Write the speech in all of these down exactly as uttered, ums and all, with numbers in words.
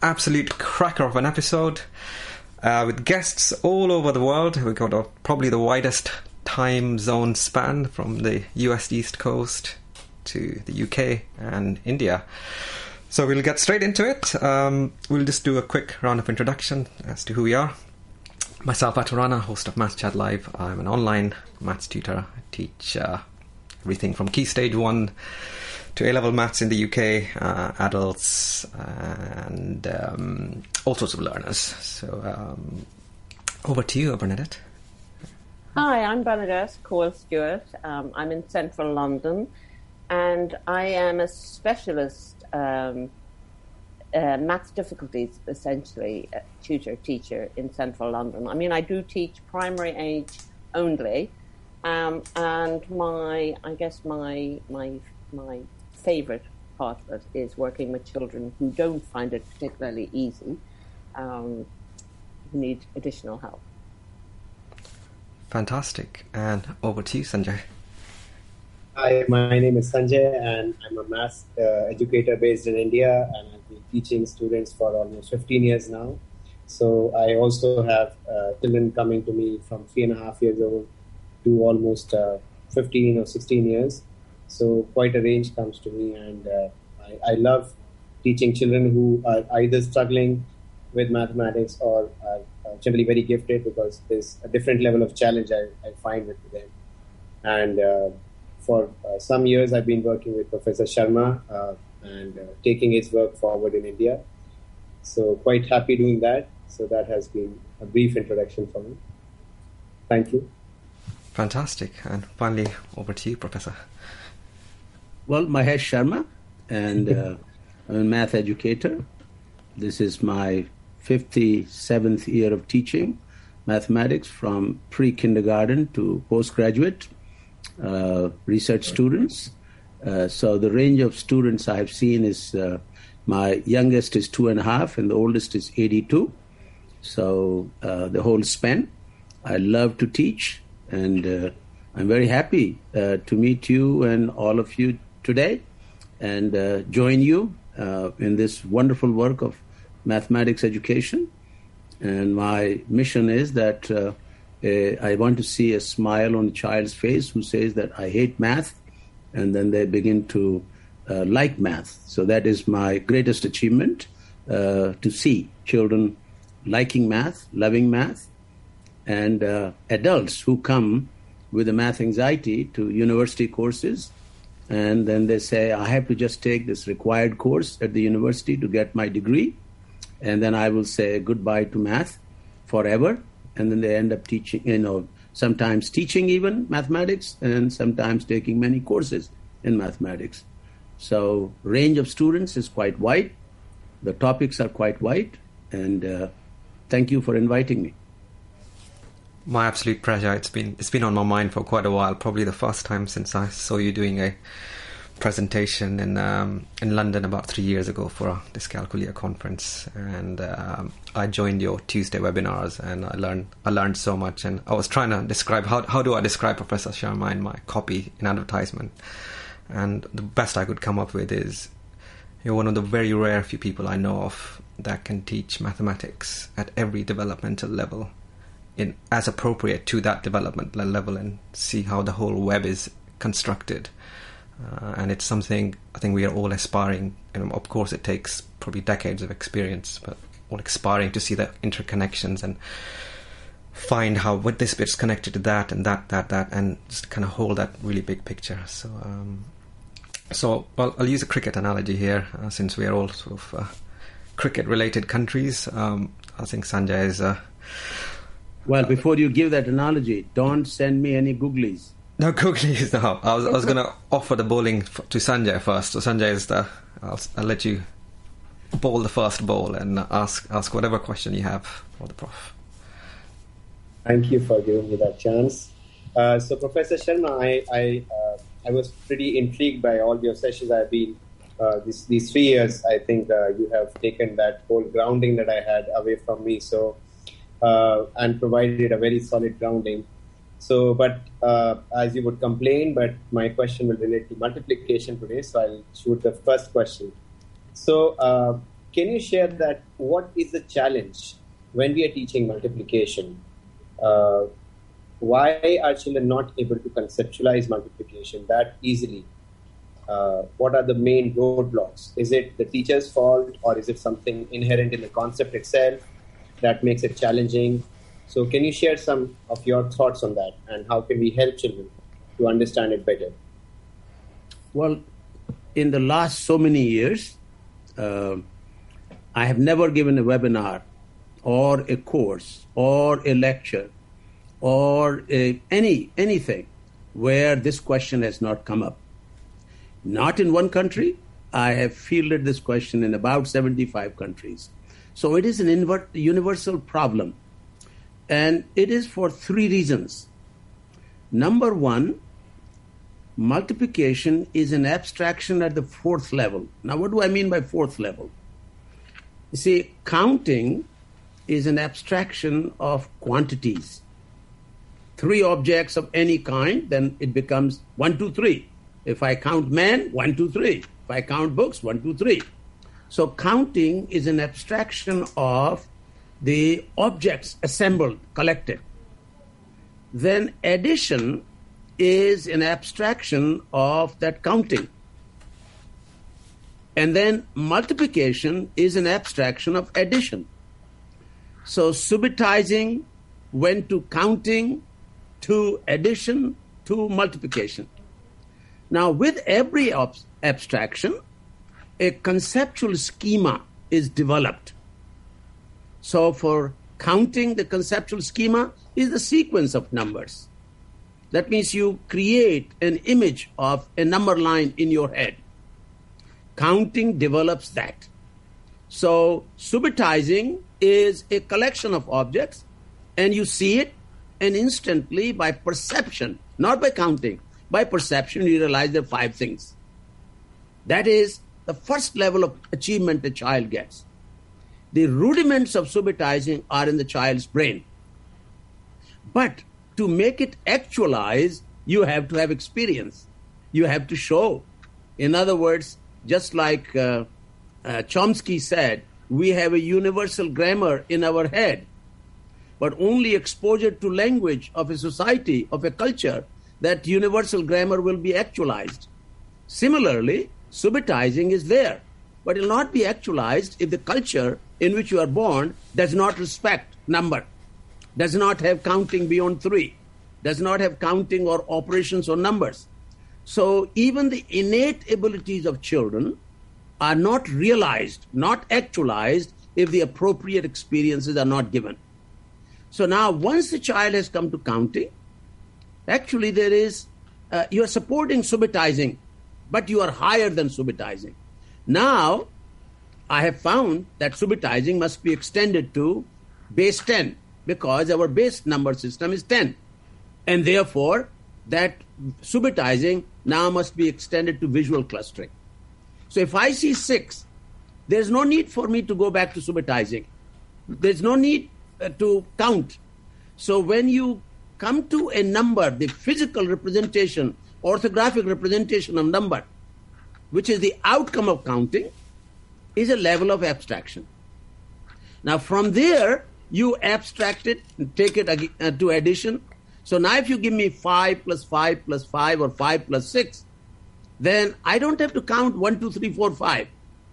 absolute cracker of an episode uh, with guests all over the world. We've got a, probably the widest time zone span from the U S East Coast to the U K and India. So we'll get straight into it. Um, we'll just do a quick round of introduction as to who we are. Myself, Atul Rana, host of Maths Chat Live. I'm an online maths tutor. I teach uh, everything from Key Stage one to A-level maths in the U K, uh, adults, and um, all sorts of learners. So um, over to you, Bernadette. Hi, I'm Bernadette Coyle-Stewart. Um, I'm in central London, and I am a specialist um, uh, maths difficulties, essentially, uh, tutor, teacher in central London. I mean, I do teach primary age only, um, and my, I guess my, my, my favourite part of it is working with children who don't find it particularly easy, um, who need additional help. Fantastic. And over to you, Sanjay. Hi, my name is Sanjay, and I'm a maths uh, educator based in India, and I've been teaching students for almost fifteen years now. So I also have uh, children coming to me from three and a half years old to almost uh, fifteen or sixteen years. So quite a range comes to me, and uh, I, I love teaching children who are either struggling with mathematics or are uh, generally very gifted, because there's a different level of challenge I, I find with them. And uh, for uh, some years, I've been working with Professor Sharma uh, and uh, taking his work forward in India. So quite happy doing that. So that has been a brief introduction for me. Thank you. Fantastic. And finally, over to you, Professor. Well, Mahesh Sharma, and uh, I'm a math educator. This is my fifty-seventh year of teaching mathematics, from pre-kindergarten to postgraduate uh, research students. Uh, so the range of students I have seen is, uh, my youngest is two and a half and the oldest is eighty-two. So uh, the whole span. I love to teach, and uh, I'm very happy uh, to meet you and all of you today, and uh, join you uh, in this wonderful work of mathematics education. And my mission is that uh, uh, I want to see a smile on a child's face who says that I hate math, and then they begin to uh, like math. So that is my greatest achievement, uh, to see children liking math, loving math, and uh, adults who come with a math anxiety to university courses, and then they say, I have to just take this required course at the university to get my degree, and then I will say goodbye to math forever. And then they end up teaching, you know, sometimes teaching even mathematics, and sometimes taking many courses in mathematics. So range of students is quite wide. The topics are quite wide. And uh, thank you for inviting me. My absolute pleasure. It's been it's been on my mind for quite a while. Probably the first time since I saw you doing a presentation in um, in London about three years ago for a Dyscalculia conference, and um, I joined your Tuesday webinars, and I learned I learned so much. And I was trying to describe how how do I describe Professor Sharma in my copy in advertisement, and the best I could come up with is you're one of the very rare few people I know of that can teach mathematics at every developmental level, in as appropriate to that development level, and see how the whole web is constructed. Uh, and it's something I think we are all aspiring, and of course it takes probably decades of experience, but all aspiring to see the interconnections and find how what this bit's connected to that and that, that, that, and just kind of hold that really big picture. So, um, so well, I'll use a cricket analogy here, uh, since we are all sort of uh, cricket-related countries. Um, I think Sanjay is... Uh, well, before you give that analogy, don't send me any googlies. No googlies, no. I was I was going to offer the bowling f- to Sanjay first. So Sanjay is the... I'll, I'll let you bowl the first ball and ask ask whatever question you have for the prof. Thank you for giving me that chance. Uh, so, Professor Sharma, I I, uh, I was pretty intrigued by all your sessions. I've been uh, these these three years. I think uh, you have taken that whole grounding that I had away from me, so uh, and provided a very solid grounding. So, but uh, as you would complain, but my question will relate to multiplication today. So, I'll shoot the first question. So, uh, can you share that what is the challenge when we are teaching multiplication? Uh, why are children not able to conceptualize multiplication that easily? Uh, what are the main roadblocks? Is it the teacher's fault, or is it something inherent in the concept itself that makes it challenging? So can you share some of your thoughts on that, and how can we help children to understand it better? Well, in the last so many years, uh, I have never given a webinar or a course or a lecture or a, any anything where this question has not come up. Not in one country. I have fielded this question in about seventy-five countries. So it is an inver- universal problem. And it is for three reasons. Number one, multiplication is an abstraction at the fourth level. Now, what do I mean by fourth level? You see, counting is an abstraction of quantities. Three objects of any kind, then it becomes one, two, three. If I count man, one, two, three. If I count books, one, two, three. So counting is an abstraction of the objects assembled, collected. Then addition is an abstraction of that counting. And then multiplication is an abstraction of addition. So subitizing went to counting, to addition, to multiplication. Now, with every ab- abstraction, a conceptual schema is developed. So for counting, the conceptual schema is the sequence of numbers. That means you create an image of a number line in your head. Counting develops that. So subitizing is a collection of objects, and you see it, and instantly by perception, not by counting, by perception you realize there are five things. That is the first level of achievement a child gets. The rudiments of subitizing are in the child's brain. But to make it actualize, you have to have experience. You have to show. In other words, just like uh, uh, Chomsky said, we have a universal grammar in our head, but only exposure to language of a society, of a culture, that universal grammar will be actualized. Similarly, subitizing is there, but it will not be actualized if the culture in which you are born does not respect number, does not have counting beyond three, does not have counting or operations on numbers. So even the innate abilities of children are not realized, not actualized, if the appropriate experiences are not given. So now once the child has come to counting, actually there is, uh, you are supporting subitizing, but you are higher than subitizing. Now, I have found that subitizing must be extended to base ten, because our base number system is ten. And therefore, that subitizing now must be extended to visual clustering. So if I see six, there's no need for me to go back to subitizing. There's no need uh, to count. So when you come to a number, the physical representation, orthographic representation of number, which is the outcome of counting, is a level of abstraction. Now from there, you abstract it and take it uh, to addition. So now if you give me five plus five plus five or five plus six, then I don't have to count one, two, three, four, five.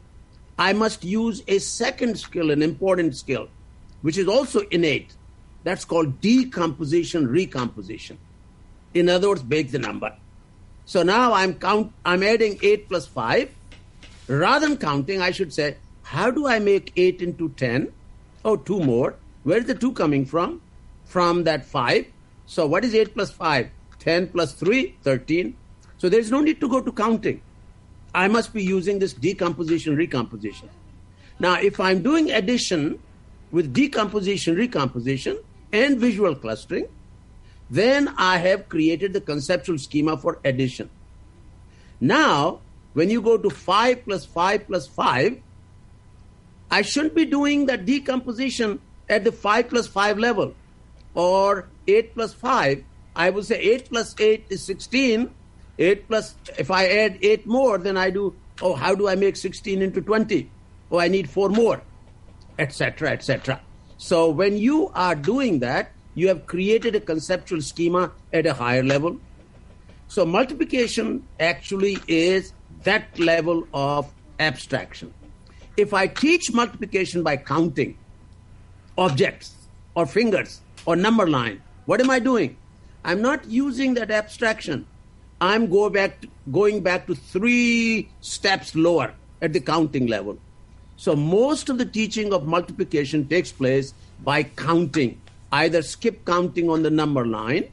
I must use a second skill, an important skill, which is also innate. That's called decomposition, recomposition. In other words, bake the number. So now I'm count. I'm adding eight plus five. Rather than counting, I should say, how do I make eight into ten? Oh, two more. Where is the two coming from? From that five. So what is eight plus five? ten plus three, thirteen. So there's no need to go to counting. I must be using this decomposition, recomposition. Now, if I'm doing addition with decomposition, recomposition, and visual clustering, then I have created the conceptual schema for addition. Now, when you go to five plus five plus five, I shouldn't be doing that decomposition at the five plus five level, or eight plus five. I will say eight plus eight is sixteen. eight plus, if I add eight more, then I do, oh, how do I make sixteen into twenty? Oh, I need four more, et cetera, et cetera. So when you are doing that, you have created a conceptual schema at a higher level. So multiplication actually is that level of abstraction. If I teach multiplication by counting objects or fingers or number line, what am I doing? I'm not using that abstraction. I'm go back to, going back to three steps lower at the counting level. So most of the teaching of multiplication takes place by counting, either skip counting on the number line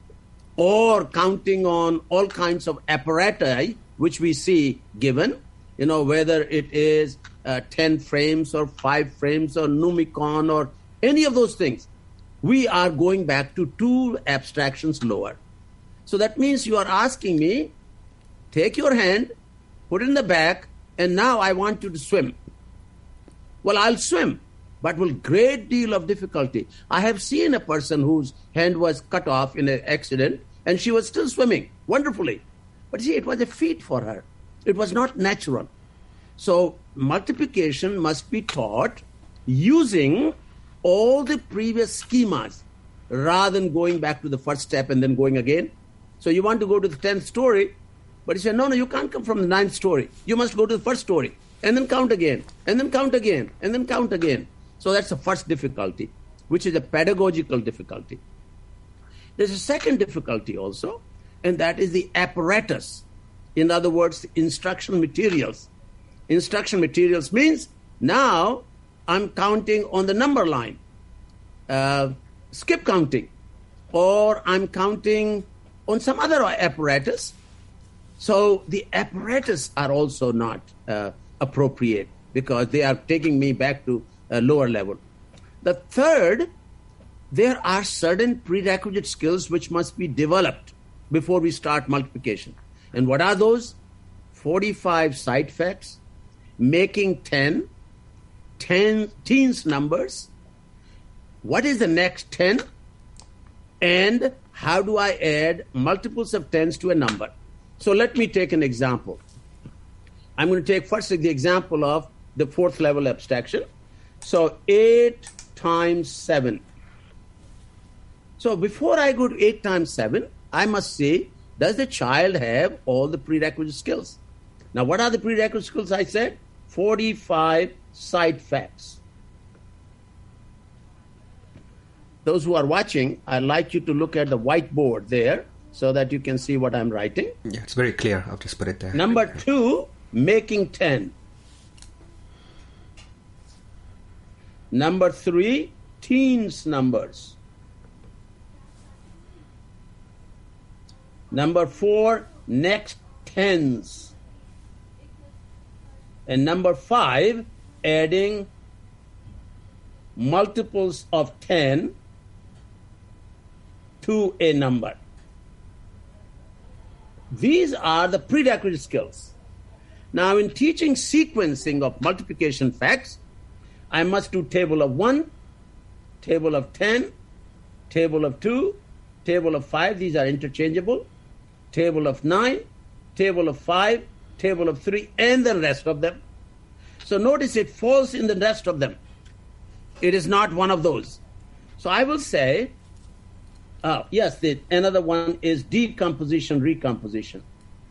or counting on all kinds of apparatus which we see given, you know, whether it is uh, ten frames or five frames or Numicon or any of those things. We are going back to two abstractions lower. So that means you are asking me, take your hand, put it in the back, and now I want you to swim. Well, I'll swim, but with great deal of difficulty. I have seen a person whose hand was cut off in an accident, and she was still swimming wonderfully. But see, it was a feat for her. It was not natural. So multiplication must be taught using all the previous schemas rather than going back to the first step and then going again. So you want to go to the tenth story, but you say, no, no, you can't come from the ninth story. You must go to the first story and then count again, and then count again, and then count again. So that's the first difficulty, which is a pedagogical difficulty. There's a second difficulty also, and that is the apparatus. In other words, instruction materials. Instruction materials means now I'm counting on the number line, uh, skip counting, or I'm counting on some other apparatus. So the apparatus are also not uh, appropriate because they are taking me back to a lower level. The third, there are certain prerequisite skills which must be developed before we start multiplication. And what are those? forty-five side facts, making ten, ten teens numbers, what is the next ten, and how do I add multiples of tens to a number? So let me take an example. I'm going to take first the example of the fourth level abstraction. So eight times seven. So before I go to eight times seven, I must say, does the child have all the prerequisite skills? Now, what are the prerequisite skills I said? forty-five side facts. Those who are watching, I'd like you to look at the whiteboard there so that you can see what I'm writing. Yeah, it's very clear. I'll just put it there. Number two, making ten. Number three, teens numbers. Number four, next tens. And number five, adding multiples of ten to a number. These are the prerequisite skills. Now, in teaching sequencing of multiplication facts, I must do table of one, table of ten, table of two, table of five, these are interchangeable, table of nine, table of five, table of three, and the rest of them. So notice it falls in the rest of them. It is not one of those. So I will say, uh, yes, the, another one is decomposition, recomposition.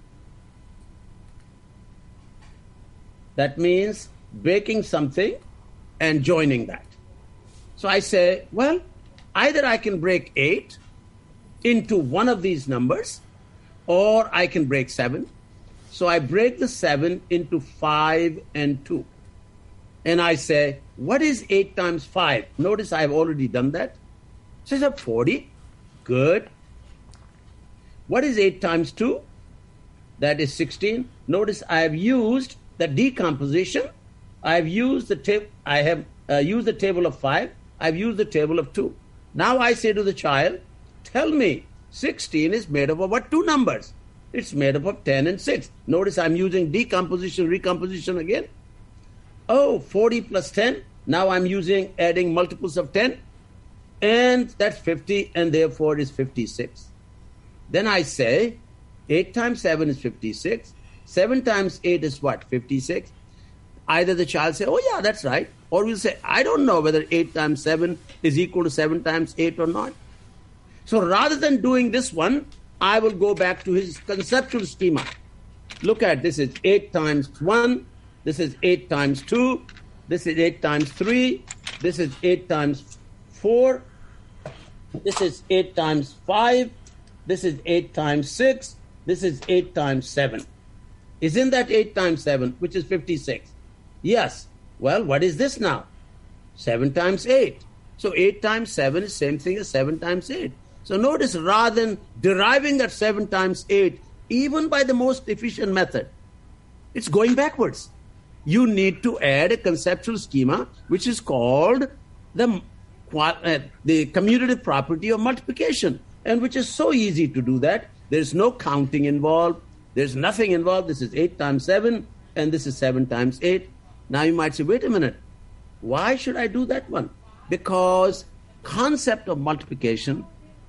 That means breaking something and joining that. So I say, well, either I can break eight into one of these numbers, or I can break seven. So I break the seven into five and two. And I say, what is eight times five? Notice I've already done that. So I said forty. Good. What is eight times two? That is sixteen. Notice I have used the decomposition. I have used the table. I have uh, used the table of five. I've used the table of two. Now I say to the child, tell me, sixteen is made up of what two numbers? It's made up of ten and six. Notice I'm using decomposition, recomposition again. Oh, forty plus ten. Now I'm using adding multiples of ten. And that's fifty, and therefore it is fifty-six. Then I say, eight times seven is fifty-six. seven times eight is what? fifty-six. either the child say, oh yeah, that's right, or we'll say, I don't know whether eight times seven is equal to seven times eight or not. So rather than doing this one, I will go back to his conceptual schema. Look at this is eight times one, this is eight times two, this is eight times three, this is eight times four, this is eight times five, this is eight times six, this is eight times seven. Isn't that eight times seven, which is fifty-six? Yes. Well, what is this now? seven times eight. So eight times seven is same thing as seven times eight. So notice, rather than deriving that seven times eight, even by the most efficient method, it's going backwards. You need to add a conceptual schema, which is called the, uh, the commutative property of multiplication, and which is so easy to do that. There's no counting involved. There's nothing involved. This is eight times seven, and this is seven times eight. Now you might say, wait a minute, why should I do that one? Because concept of multiplication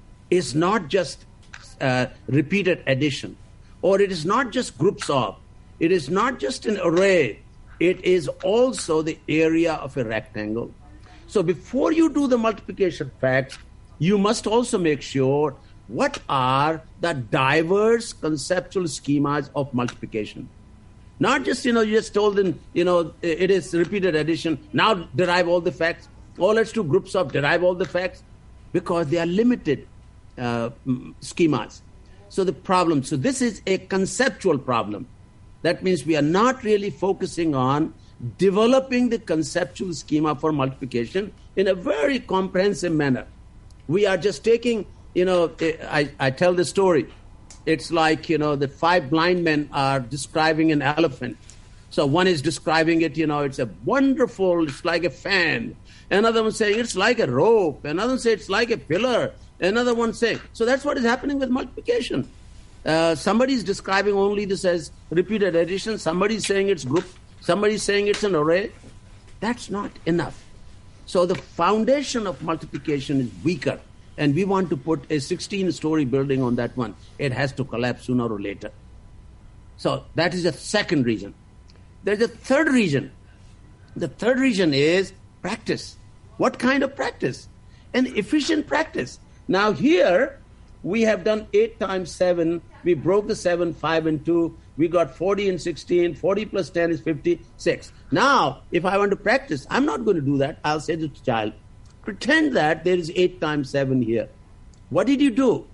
is not just uh, repeated addition, or it is not just groups of, it is not just an array, it is also the area of a rectangle. So before you do the multiplication facts, you must also make sure what are the diverse conceptual schemas of multiplication. Not just, you know, you just told them, you know, it is repeated addition, now derive all the facts, or let's do groups of, derive all the facts, because they are limited uh, schemas. So the problem, so this is a conceptual problem. That means we are not really focusing on developing the conceptual schema for multiplication in a very comprehensive manner. We are just taking, you know, I, I tell the story. It's like, you know, the five blind men are describing an elephant. So one is describing it, you know, it's a wonderful, it's like a fan. Another one saying it's like a rope. Another one saying it's like a pillar. Another one saying, so that's what is happening with multiplication. Uh, somebody is describing only this as repeated addition. Somebody is saying it's group. Somebody is saying it's an array. That's not enough. So the foundation of multiplication is weaker. And we want to put a sixteen-story building on that one. It has to collapse sooner or later. So that is the second reason. There's a third reason. The third reason is practice. What kind of practice? An efficient practice. Now here, we have done eight times seven. We broke the seven, five, and two. We got forty and sixteen. forty plus ten is fifty-six. Now, if I want to practice, I'm not going to do that. I'll say to the child, pretend that there is eight times seven here. What did you do?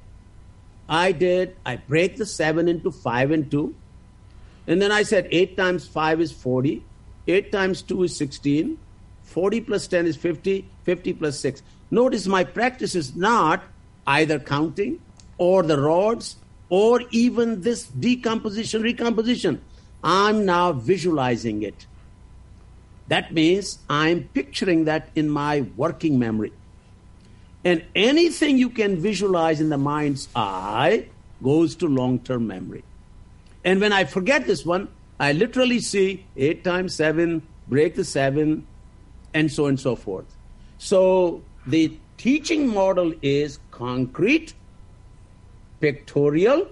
I did, I break the seven into five and two. And then I said eight times five is forty. eight times two is sixteen. forty plus ten is fifty. fifty plus six. Notice my practice is not either counting or the rods or even this decomposition, recomposition. I'm now visualizing it. That means I'm picturing that in my working memory. And anything you can visualize in the mind's eye goes to long-term memory. And when I forget this one, I literally see eight times seven, break the seven, and so on and so forth. So the teaching model is concrete, pictorial.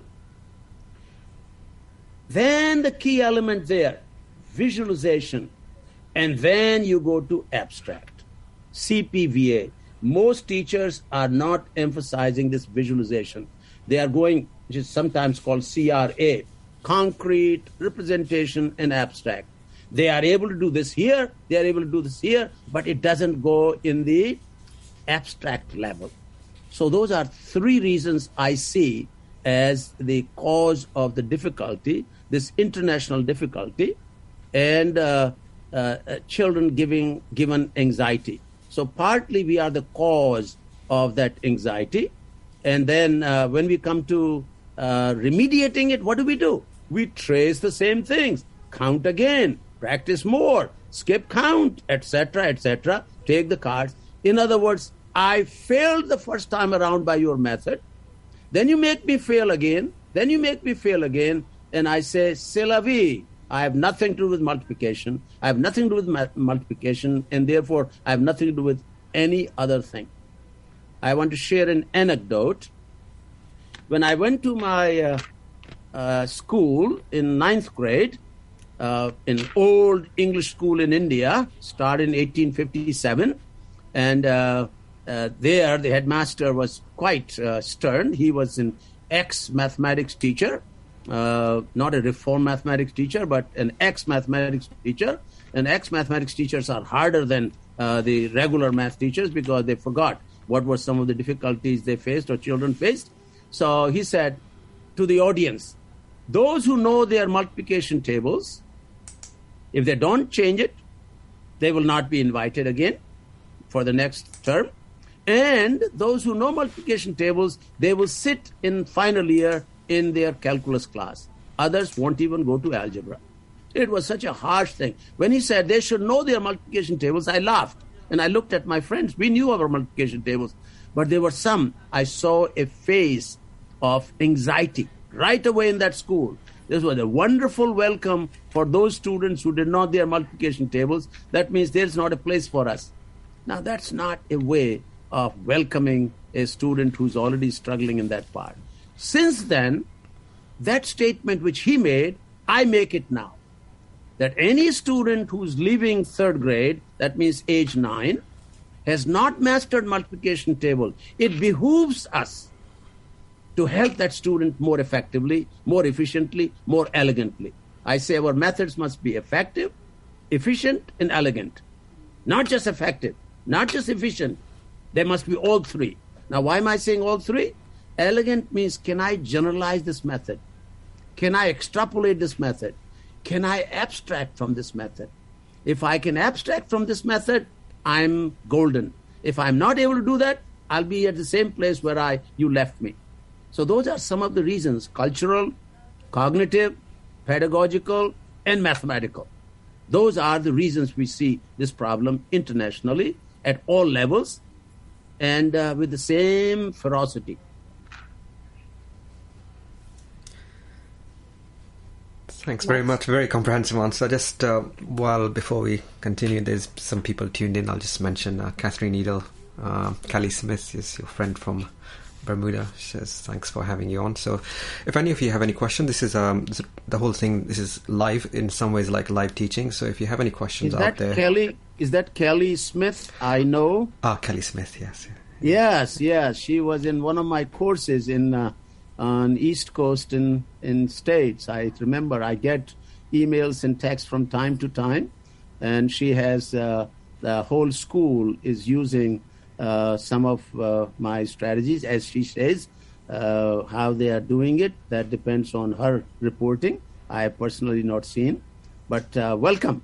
Then the key element there, visualization. And then you go to abstract, C P V A. Most teachers are not emphasizing this visualization. They are going, which is sometimes called C R A, concrete, representation, and abstract. They are able to do this here, they are able to do this here, but it doesn't go in the abstract level. So those are three reasons I see as the cause of the difficulty, this international difficulty, and uh, uh, children giving given anxiety. So partly we are the cause of that anxiety. And then uh, when we come to uh, remediating it, what do we do? We trace the same things. Count again, practice more, skip count, et cetera, et cetera. Take the cards. In other words, I failed the first time around by your method. Then you make me fail again. Then you make me fail again. And I say, c'est la vie. I have nothing to do with multiplication. I have nothing to do with ma- multiplication. And therefore, I have nothing to do with any other thing. I want to share an anecdote. When I went to my uh, uh, school in ninth grade, uh, an old English school in India, started in eighteen fifty-seven. And uh, uh, there, the headmaster was quite uh, stern. He was an ex-mathematics teacher, uh, not a reform mathematics teacher, but an ex-mathematics teacher. And ex-mathematics teachers are harder than uh, the regular math teachers because they forgot what were some of the difficulties they faced or children faced. So he said to the audience, those who know their multiplication tables, if they don't change it, they will not be invited again for the next term. And those who know multiplication tables, they will sit in final year in their calculus class. Others won't even go to algebra. It was such a harsh thing. When he said they should know their multiplication tables, I laughed. And I looked at my friends. We knew our multiplication tables. But there were some, I saw a phase of anxiety right away in that school. This was a wonderful welcome for those students who did not know their multiplication tables. That means there's not a place for us. Now, that's not a way of welcoming a student who's already struggling in that part. Since then, that statement which he made, I make it now. That any student who's leaving third grade, that means age nine, has not mastered multiplication table, it behooves us to help that student more effectively, more efficiently, more elegantly. I say our methods must be effective, efficient, and elegant. Not just effective, not just efficient. They must be all three. Now, why am I saying all three? Elegant means, can I generalize this method? Can I extrapolate this method? Can I abstract from this method? If I can abstract from this method, I'm golden. If I'm not able to do that, I'll be at the same place where I you left me. So those are some of the reasons: cultural, cognitive, pedagogical, and mathematical. Those are the reasons we see this problem internationally at all levels and uh, with the same ferocity. Thanks very much. Very comprehensive answer. Just uh, while before we continue, there's some people tuned in. I'll just mention uh, Catherine Needle. Uh, Kelly Smith is your friend from Bermuda. She says thanks for having you on. So if any of you have any questions, this is um, this, the whole thing. This is live in some ways, like live teaching. So if you have any questions is that out there, Kelly, is that Kelly Smith? I know. Ah, Kelly Smith. Yes. Yes, yes. She was in one of my courses in. Uh, on East Coast in, in States. I remember I get emails and texts from time to time, and she has, uh, the whole school is using uh, some of uh, my strategies, as she says. Uh, how they are doing it, that depends on her reporting. I have personally not seen, but uh, welcome.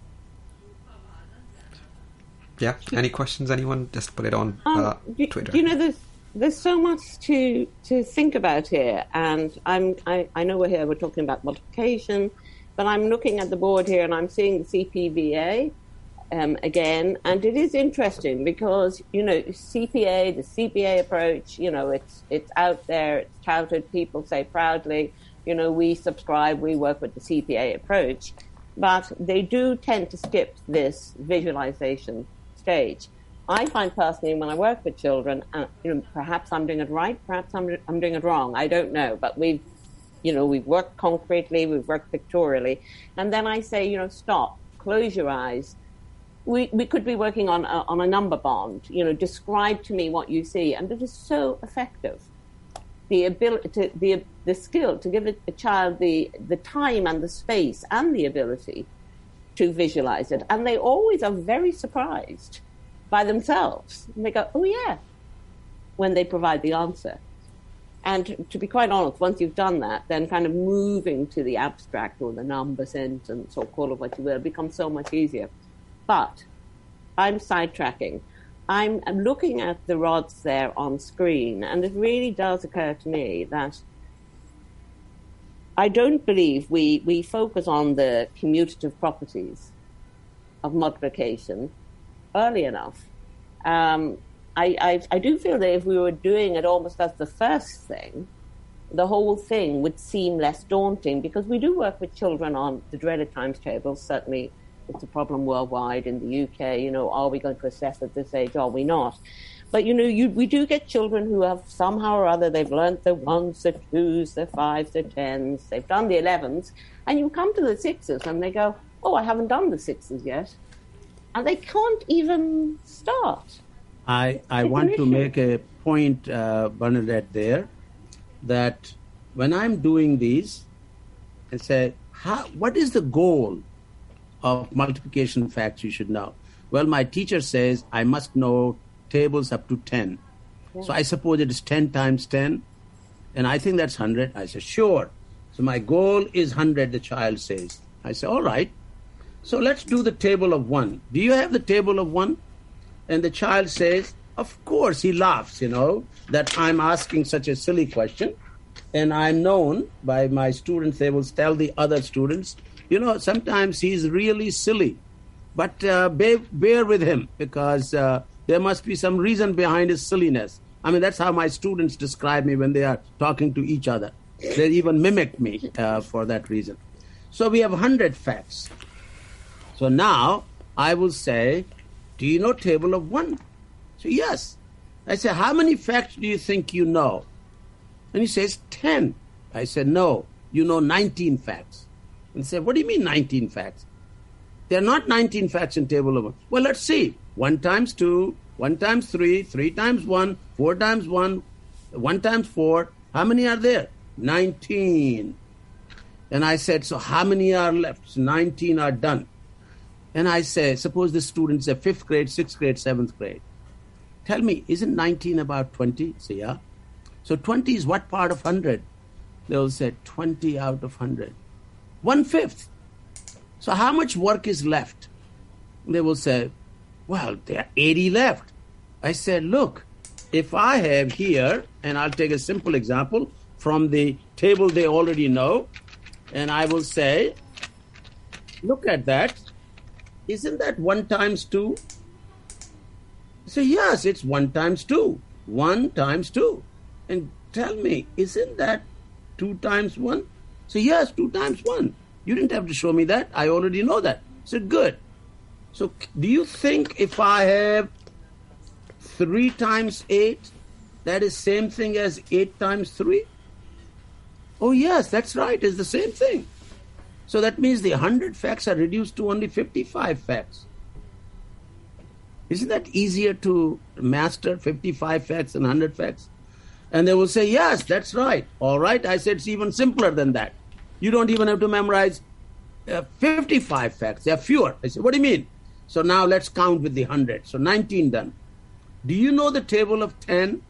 Yeah, any questions, anyone? Just put it on um, uh, you, Twitter. You know, there's There's so much to, to think about here, and I'm, I, I know we're here, we're talking about multiplication, but I'm looking at the board here and I'm seeing the C P V A um, again, and it is interesting because, you know, C P A, the C P A approach, you know, it's it's out there, it's touted, people say proudly, you know, we subscribe, we work with the C P A approach, but they do tend to skip this visualization stage. I find personally when I work with children, uh, you know, perhaps I'm doing it right, perhaps I'm, I'm doing it wrong. I don't know, but we've, you know, we've worked concretely, we've worked pictorially, and then I say, you know, stop, close your eyes. We we could be working on a, on a number bond. You know, describe to me what you see, and it is so effective. The ability, to, the the skill to give a, a child the the time and the space and the ability to visualize it, and they always are very surprised by themselves. And they go, oh yeah, when they provide the answer. And to be quite honest, once you've done that, then kind of moving to the abstract or the number sentence or call it what you will becomes so much easier. But I'm sidetracking. I'm, I'm looking at the rods there on screen, and it really does occur to me that I don't believe we, we focus on the commutative properties of multiplication early enough. Um, I, I, I do feel that if we were doing it almost as the first thing, the whole thing would seem less daunting, because we do work with children on the dreaded times tables. Certainly it's a problem worldwide. In the U K, you know, are we going to assess at this age, are we not? But, you know, you, we do get children who have somehow or other, they've learnt the ones, the twos, the fives, the tens, they've done the elevens, and you come to the sixes and they go, oh, I haven't done the sixes yet. And they can't even start. I, I want to make a point, uh, Bernadette, there, that when I'm doing these, I say, how, what is the goal of multiplication facts you should know? Well, my teacher says I must know tables up to ten. Yeah. So I suppose it is ten times ten, and I think that's one hundred. I say, sure. So my goal is one hundred, the child says. I say, all right. So let's do the table of one. Do you have the table of one? And the child says, of course. He laughs, you know, that I'm asking such a silly question. And I'm known by my students, they will tell the other students, you know, sometimes he's really silly. But uh, bear, bear with him, because uh, there must be some reason behind his silliness. I mean, that's how my students describe me when they are talking to each other. They even mimic me uh, for that reason. So we have one hundred facts. So now I will say, do you know table of one? So yes. I say, how many facts do you think you know? And he says, ten. I said, no, you know nineteen facts. And he said, what do you mean nineteen facts? There are not nineteen facts in table of one. Well, let's see. one times two, one times three, three times one, four times one, one times four. How many are there? nineteen. And I said, so how many are left? So nineteen are done. And I say, suppose the students are fifth grade, sixth grade, seventh grade. Tell me, isn't nineteen about twenty? Say, yeah. So twenty is what part of one hundred? They'll say twenty out of one hundred. One-fifth. So how much work is left? They will say, well, there are eighty left. I said, look, if I have here, and I'll take a simple example from the table they already know, and I will say, look at that. Isn't that one times two? So yes, it's one times two. One times two. And tell me, isn't that two times one? So yes, two times one. You didn't have to show me that. I already know that. So good. So do you think if I have three times eight, that is same thing as eight times three? Oh yes, that's right. It's the same thing. So that means the one hundred facts are reduced to only fifty-five facts. Isn't that easier to master, fifty-five facts and one hundred facts? And they will say, yes, that's right. All right. I said it's even simpler than that. You don't even have to memorize uh, fifty-five facts. There are fewer. I said, what do you mean? So now let's count with the one hundred. So nineteen done. Do you know the table of ten?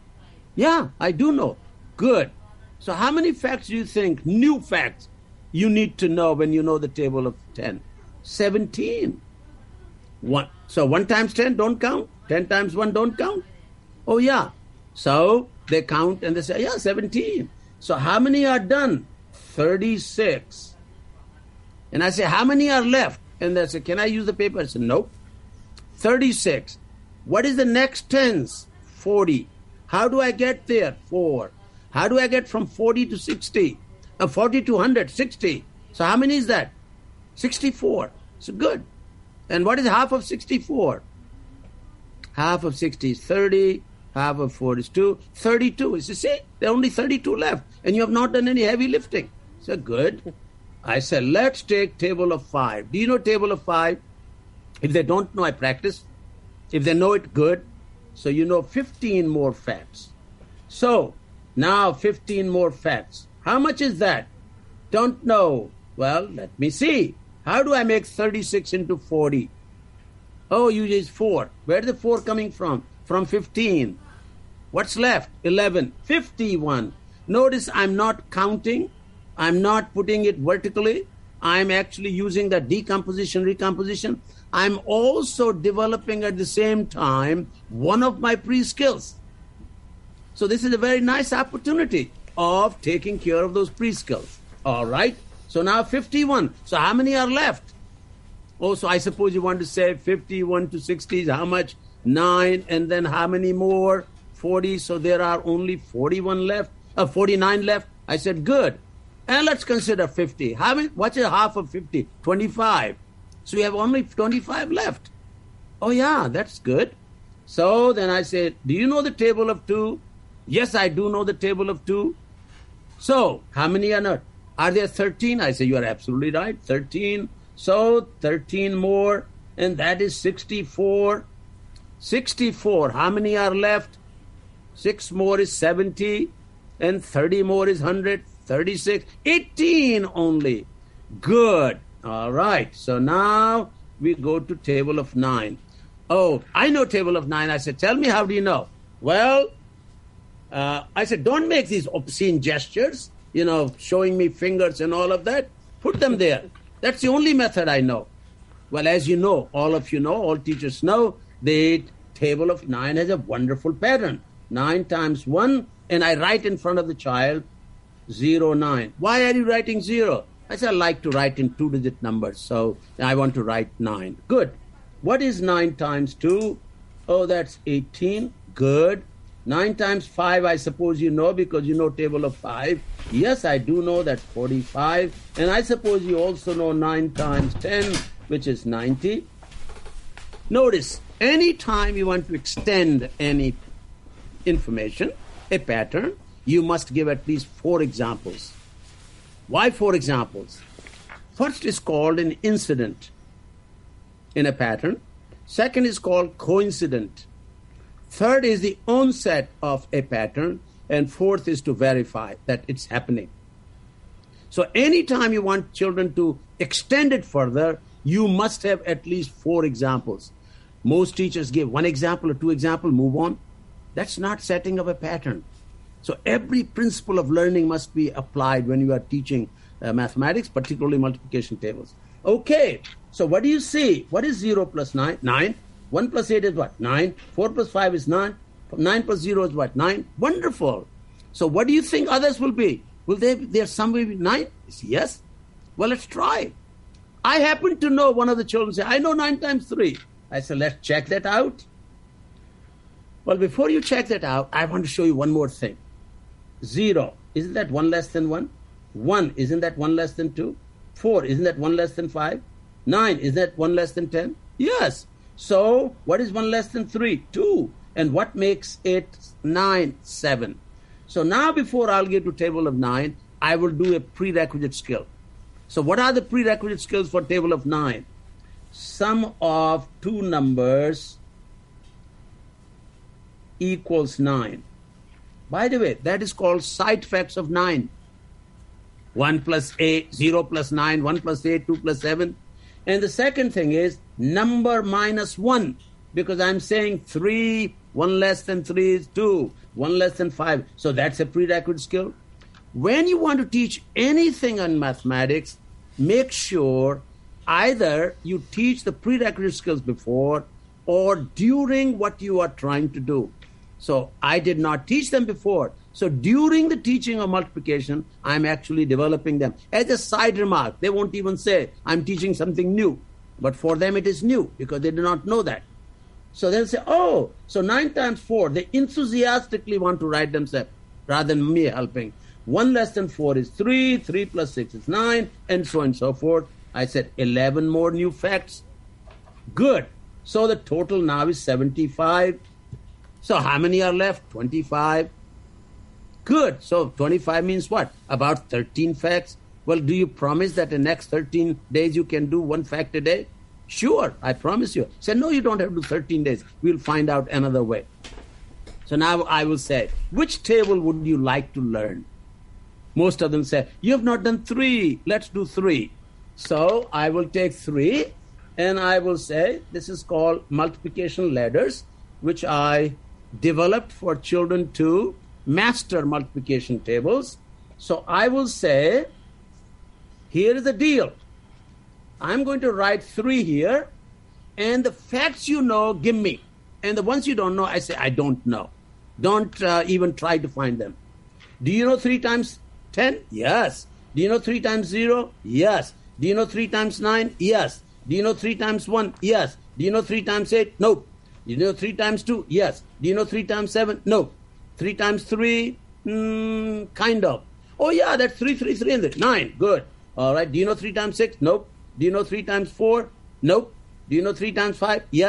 Yeah, I do know. Good. So how many facts do you think, new facts, you need to know when you know the table of ten? seventeen. One. So one times ten, don't count. ten times one, don't count. Oh, yeah. So they count and they say, yeah, seventeen. So how many are done? thirty-six. And I say, how many are left? And they say, can I use the paper? I say, nope. thirty-six. What is the next tens? forty. How do I get there? four. How do I get from forty to sixty? Uh, forty to one hundred, sixty. So how many is that? sixty-four. So good. And what is half of sixty-four? Half of sixty is thirty. Half of four is two. thirty-two. So see, there are only thirty-two left. And you have not done any heavy lifting. So good. I said, let's take table of five. Do you know table of five? If they don't know, I practice. If they know it, good. So you know fifteen more facts. So now fifteen more facts. How much is that? Don't know. Well, let me see. How do I make thirty-six into forty? Oh, you use four. Where is the four coming from? From fifteen. What's left? eleven. fifty-one. Notice I'm not counting. I'm not putting it vertically. I'm actually using the decomposition, recomposition. I'm also developing at the same time one of my pre-skills. So this is a very nice opportunity of taking care of those pre-skills. All right. So now fifty-one. So how many are left? Oh, so I suppose you want to say fifty-one to sixty is how much? Nine. And then how many more? forty. So there are only forty-one left. Uh, forty-nine left. I said, good. And let's consider fifty. How many? What's a half of fifty? twenty-five. So we have only twenty-five left. Oh, yeah, that's good. So then I say, do you know the table of two? Yes, I do know the table of two. So how many are not? Are there thirteen? I say, you are absolutely right, thirteen. So thirteen more, and that is sixty-four. sixty-four, how many are left? six more is seventy, and thirty more is one hundred, thirty-six, eighteen only. Good. All right. So now we go to table of nine. Oh, I know table of nine. I said, tell me, how do you know? Well, uh, I said, don't make these obscene gestures, you know, showing me fingers and all of that. Put them there. That's the only method I know. Well, as you know, all of you know, all teachers know, the table of nine has a wonderful pattern. Nine times one, and I write in front of the child, zero, nine. Why are you writing zero? I said, I like to write in two-digit numbers, so I want to write nine. Good. What is nine times two? Oh, that's eighteen. Good. Nine times five, I suppose you know, because you know table of five. Yes, I do know, that's forty-five. And I suppose you also know nine times ten, which is ninety. Notice, any time you want to extend any information, a pattern, you must give at least four examples. Why four examples? First is called an incident in a pattern. Second is called coincident. Third is the onset of a pattern. And fourth is to verify that it's happening. So anytime you want children to extend it further, you must have at least four examples. Most teachers give one example or two examples, move on. That's not setting up a pattern. So every principle of learning must be applied when you are teaching uh, mathematics, particularly multiplication tables. Okay, so what do you see? What is zero plus nine? nine. one plus eight is what? nine. four plus five is nine. nine plus zero is what? nine. Wonderful. So what do you think others will be? Will they be there somewhere be nine? Yes. Well, let's try. I happen to know one of the children say, I know nine times three. I said, let's check that out. Well, before you check that out, I want to show you one more thing. Zero, isn't that one less than one? One, isn't that one less than two? Four, isn't that one less than five? Nine, isn't that one less than ten? Yes. So, what is one less than three? Two. And what makes it nine? Seven. So now before I'll get to table of nine, I will do a prerequisite skill. So what are the prerequisite skills for table of nine? Sum of two numbers equals nine. By the way, that is called side effects of nine. one plus eight, zero plus nine, one plus eight, two plus seven. And the second thing is number minus one, because I'm saying three, one less than three is two, one less than five. So that's a prerequisite skill. When you want to teach anything on mathematics, make sure either you teach the prerequisite skills before or during what you are trying to do. So I did not teach them before. So during the teaching of multiplication, I'm actually developing them. As a side remark, they won't even say, I'm teaching something new. But for them it is new because they do not know that. So they'll say, oh, so nine times four. They enthusiastically want to write themselves rather than me helping. One less than four is three, three plus six is nine, and so on and so forth. I said eleven more new facts. Good. So the total now is seventy-five. So how many are left? twenty-five. Good. So twenty-five means what? About thirteen facts. Well, do you promise that the next thirteen days you can do one fact a day? Sure, I promise you. Say, no, you don't have to do thirteen days. We'll find out another way. So now I will say, which table would you like to learn? Most of them say, you have not done three. Let's do three. So I will take three and I will say, this is called multiplication ladders, which I developed for children to master multiplication tables. So I will say, here is the deal. I'm going to write three here, and the facts you know, give me. And the ones you don't know, I say, I don't know. Don't uh, even try to find them. Do you know three times ten? Yes. Do you know three times zero? Yes. Do you know three times nine? Yes. Do you know three times one? Yes. Do you know three times eight? Nope. Do you know three times two? Yes. Do you know three times seven? No. Three times three? Mm, kind of. Oh, yeah, that's three, three, three, and three. Nine. Good. All right. Do you know three times six? Nope. Do you know three times four? Nope. Do you know three times five? Yes.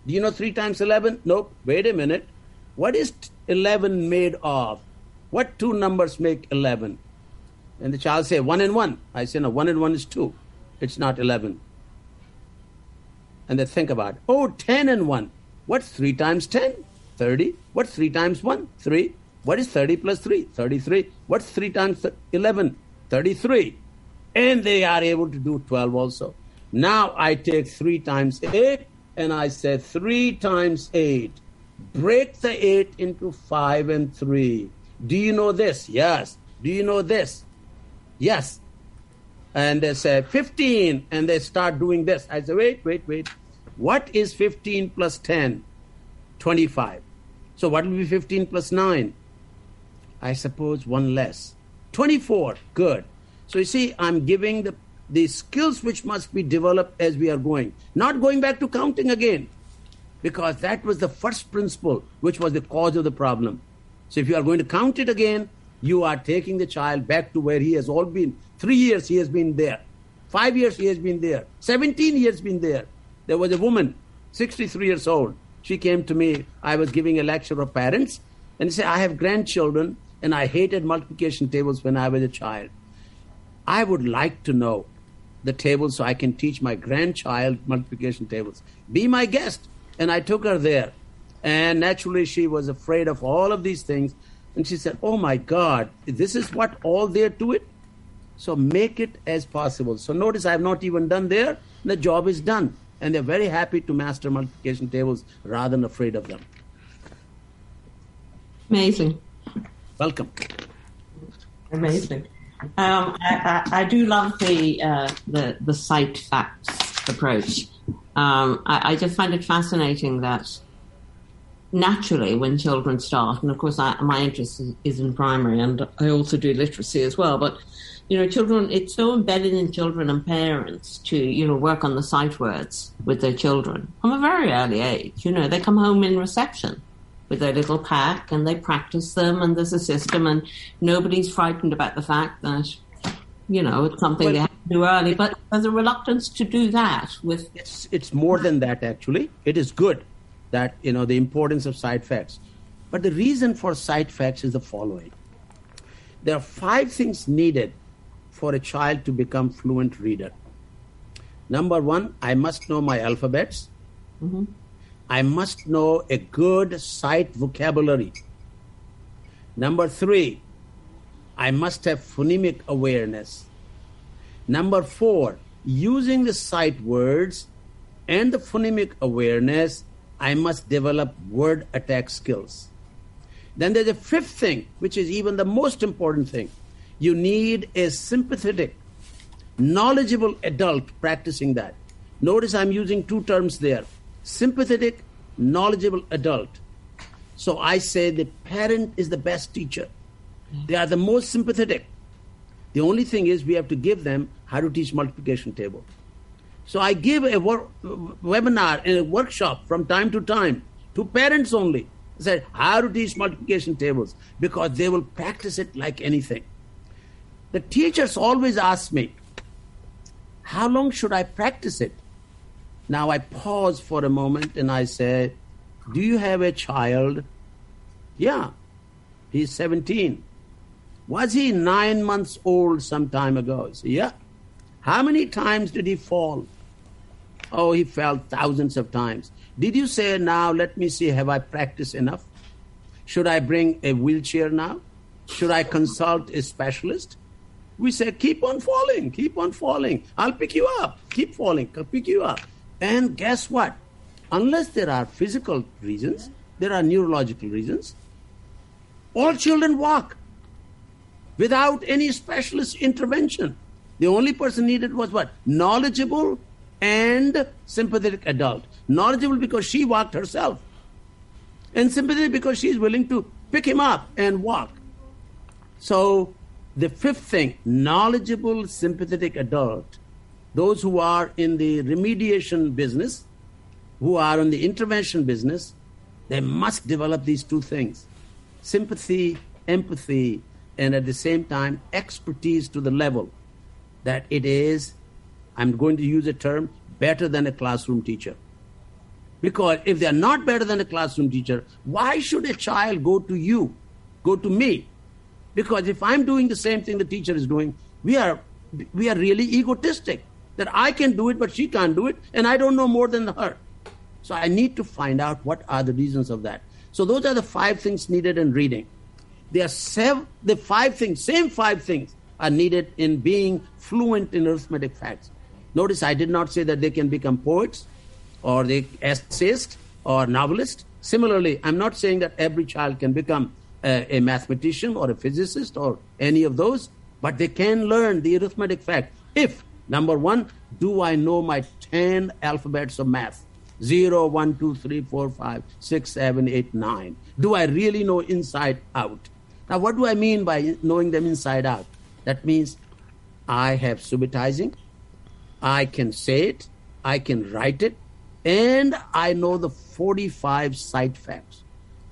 Do you know three times eleven? Nope. Wait a minute. What is eleven made of? What two numbers make eleven? And the child say, one and one. I say, no, one and one is two. It's not eleven. And they think about it. Oh, ten and one. What's three times ten? thirty. What's three times one? three. What is thirty plus three? thirty-three. What's three times eleven? thirty-three. And they are able to do twelve also. Now I take three times eight, and I say three times eight. Break the eight into five and three. Do you know this? Yes. Do you know this? Yes. And they say fifteen, and they start doing this. I say, wait, wait, wait. What is fifteen plus ten? twenty-five. So what will be fifteen plus nine? I suppose one less. twenty-four. Good. So you see, I'm giving the, the skills which must be developed as we are going. Not going back to counting again. Because that was the first principle, which was the cause of the problem. So if you are going to count it again, you are taking the child back to where he has all been. Three years he has been there. Five years he has been there. Seventeen he has been there. There was a woman, sixty-three years old. She came to me. I was giving a lecture of parents. And she said, I have grandchildren, and I hated multiplication tables when I was a child. I would like to know the tables so I can teach my grandchild multiplication tables. Be my guest. And I took her there. And naturally, she was afraid of all of these things. And she said, oh, my God, this is what all there to it? So make it as possible. So notice I have not even done there. The job is done. And they're very happy to master multiplication tables rather than afraid of them. Amazing. Welcome. Amazing. Um, I, I, I do love the, uh, the, the cite facts approach. Um, I, I just find it fascinating that naturally when children start, and of course I, my interest is, is in primary, and I also do literacy as well, but you know, children, it's so embedded in children and parents to, you know, work on the sight words with their children from a very early age. You know, they come home in reception with their little pack and they practice them, and there's a system, and nobody's frightened about the fact that, you know, it's something well, they have to do early, but there's a reluctance to do that with... It's, it's more than that, actually. It is good that, you know, the importance of sight facts. But the reason for sight facts is the following. There are five things needed for a child to become fluent reader. Number one, I must know my alphabets. Mm-hmm. I must know a good sight vocabulary. Number three, I must have phonemic awareness. Number four, using the sight words and the phonemic awareness, I must develop word attack skills. Then there's a fifth thing, which is even the most important thing. You need a sympathetic, knowledgeable adult practicing that. Notice I'm using two terms there. Sympathetic, knowledgeable adult. So I say the parent is the best teacher. They are the most sympathetic. The only thing is we have to give them how to teach multiplication table. So I give a wor- webinar and a workshop from time to time to parents only. I said how to teach multiplication tables, because they will practice it like anything. The teachers always ask me, how long should I practice it? Now I pause for a moment and I say, do you have a child? Yeah, he's seventeen. Was he nine months old some time ago? I say, yeah. How many times did he fall? Oh, he fell thousands of times. Did you say, now let me see, have I practiced enough? Should I bring a wheelchair now? Should I consult a specialist? We say, keep on falling, keep on falling. I'll pick you up. Keep falling, I'll pick you up. And guess what? Unless there are physical reasons, there are neurological reasons. All children walk without any specialist intervention. The only person needed was what? Knowledgeable and sympathetic adult. Knowledgeable because she walked herself. And sympathetic because she's willing to pick him up and walk. So the fifth thing, knowledgeable, sympathetic adult, those who are in the remediation business, who are in the intervention business, they must develop these two things. Sympathy, empathy, and at the same time, expertise to the level that it is, I'm going to use a term, better than a classroom teacher. Because if they're not better than a classroom teacher, why should a child go to you, go to me? Because if I'm doing the same thing the teacher is doing, we are we are really egotistic. That I can do it, but she can't do it, and I don't know more than her. So I need to find out what are the reasons of that. So those are the five things needed in reading. There are seven, the five things, same five things are needed in being fluent in arithmetic facts. Notice I did not say that they can become poets or they essayists or novelists. Similarly, I'm not saying that every child can become a, a mathematician or a physicist or any of those, but they can learn the arithmetic fact. If, number one, do I know my ten alphabets of math? Zero, one, two, three, four, five, six, seven, eight, nine. Do I really know inside out? Now, what do I mean by knowing them inside out? That means I have subitizing, I can say it, I can write it, and I know the forty-five sight facts.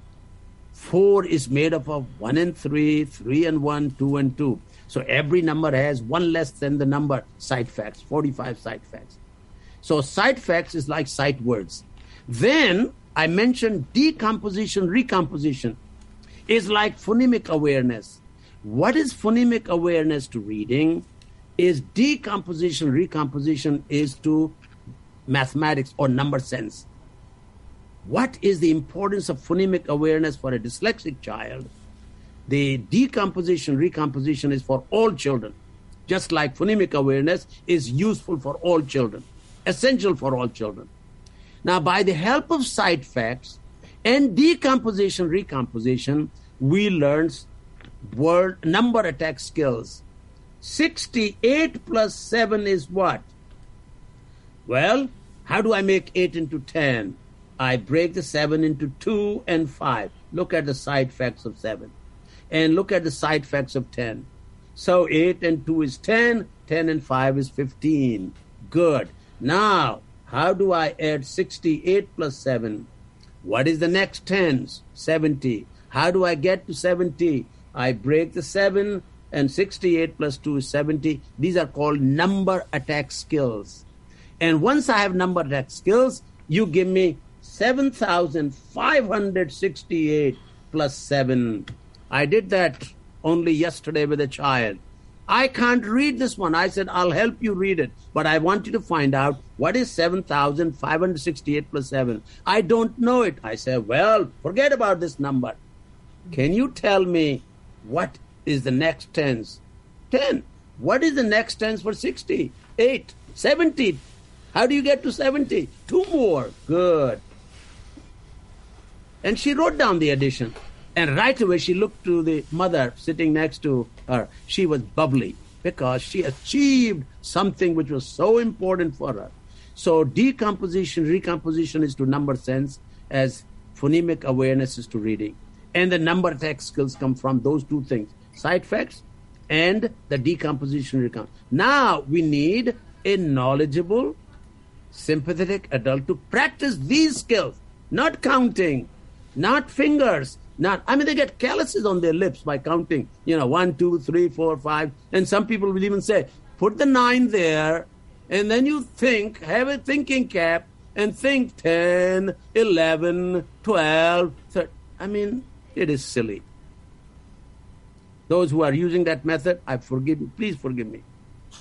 Four is made up of one and three, three and one, two and two. So every number has one less than the number sight facts, forty-five sight facts. So sight facts is like sight words. Then I mentioned decomposition, recomposition is like phonemic awareness. What is phonemic awareness to reading? Is decomposition, recomposition is to mathematics or number sense. What is the importance of phonemic awareness for a dyslexic child? The decomposition, recomposition is for all children, just like phonemic awareness is useful for all children, essential for all children. Now, by the help of sight facts and decomposition, recomposition, we learn word number attack skills. sixty-eight plus seven is what? Well, how do I make eight into ten? I break the seven into two and five. Look at the side facts of seven. And look at the side facts of ten. So eight and two is ten, ten and five is fifteen. Good. Now, how do I add sixty-eight plus seven? What is the next tens? seventy. How do I get to seventy? I break the seven and sixty-eight plus two is seventy. These are called number attack skills. And once I have number attack skills, you give me seven thousand five hundred sixty-eight plus seven. I did that only yesterday with a child. I can't read this one. I said, I'll help you read it, but I want you to find out what is seven thousand five hundred sixty-eight plus seven. I don't know it. I said, well, forget about this number. Can you tell me what is the next tens? ten. What is the next tens for sixty? eight. seventy. How do you get to seventy? Two more. Good. And she wrote down the addition. And right away, she looked to the mother sitting next to her. She was bubbly because she achieved something which was so important for her. So decomposition, recomposition is to number sense as phonemic awareness is to reading. And the number attack skills come from those two things, sight facts and the decomposition, recomposition. Now we need a knowledgeable, sympathetic adult to practice these skills, not counting, not fingers, Not, I mean, they get calluses on their lips by counting, you know, one, two, three, four, five. And some people will even say, put the nine there, and then you think, have a thinking cap, and think ten, eleven, twelve, thirteen. I mean, it is silly. Those who are using that method, I forgive you. Please forgive me.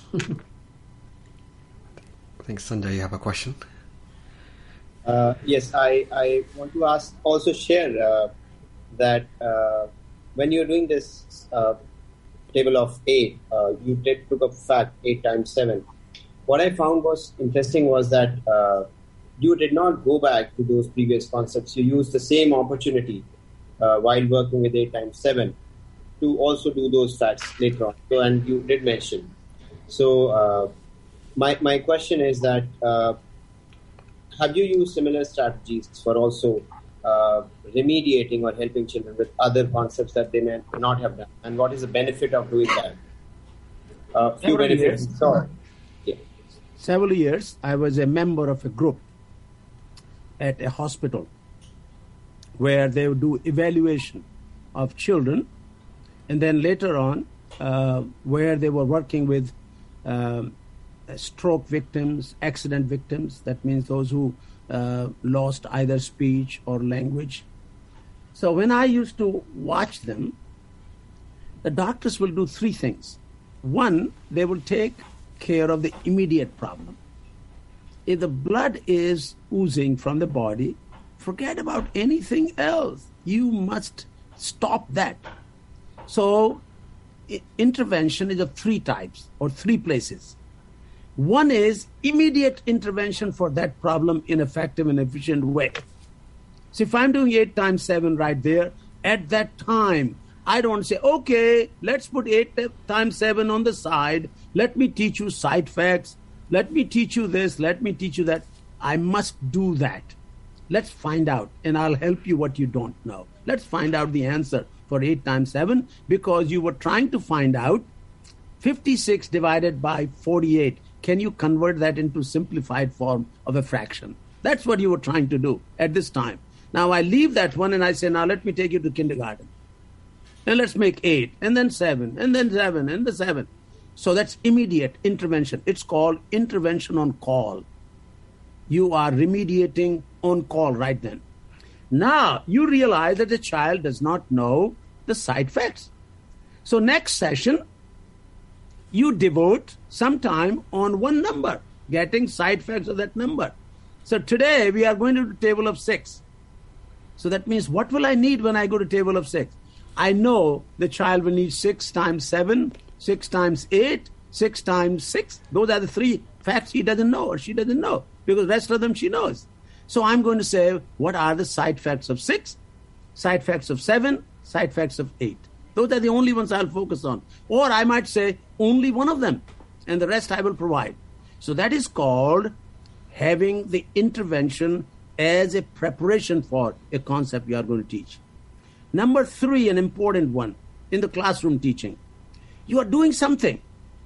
I think, Sanjay, you have a question? Uh, yes, I, I want to ask, also share uh, that uh, when you're doing this uh, table of eight, uh, you did took up fact eight times seven. What I found was interesting was that uh, you did not go back to those previous concepts. You used the same opportunity uh, while working with eight times seven to also do those facts later on. So, and you did mention. So uh, my my question is that uh, have you used similar strategies for also uh, remediating or helping children with other concepts that they may not have done? And what is the benefit of doing that? Uh, few Several benefits. Years. Sorry. Yeah. Several years, I was a member of a group at a hospital where they would do evaluation of children, and then later on, uh, where they were working with um, stroke victims, accident victims. That means those who uh, lost either speech or language. So when I used to watch them, the doctors will do three things. One, they will take care of the immediate problem. If the blood is oozing from the body, forget about anything else. You must stop that. So I- intervention is of three types or three places. One is immediate intervention for that problem in effective and efficient way. So if I'm doing eight times seven right there, at that time, I don't say, okay, let's put eight times seven on the side. Let me teach you side facts. Let me teach you this. Let me teach you that. I must do that. Let's find out, and I'll help you what you don't know. Let's find out the answer for eight times seven, because you were trying to find out fifty-six divided by forty-eight. Can you convert that into simplified form of a fraction? That's what you were trying to do at this time. Now I leave that one and I say, now let me take you to kindergarten. And let's make eight, and then seven, and then seven, and the seven. So that's immediate intervention. It's called intervention on call. You are remediating on call right then. Now you realize that the child does not know the side facts. So next session, you devote some time on one number, getting side facts of that number. So today we are going to the table of six. So that means what will I need when I go to table of six? I know the child will need six times seven, six times eight, six times six. Those are the three facts he doesn't know or she doesn't know, because the rest of them she knows. So I'm going to say, what are the side facts of six, side facts of seven, side facts of eight? Those are the only ones I'll focus on. Or I might say only one of them, and the rest I will provide. So that is called having the intervention as a preparation for a concept you are going to teach. Number three, an important one in the classroom teaching. You are doing something.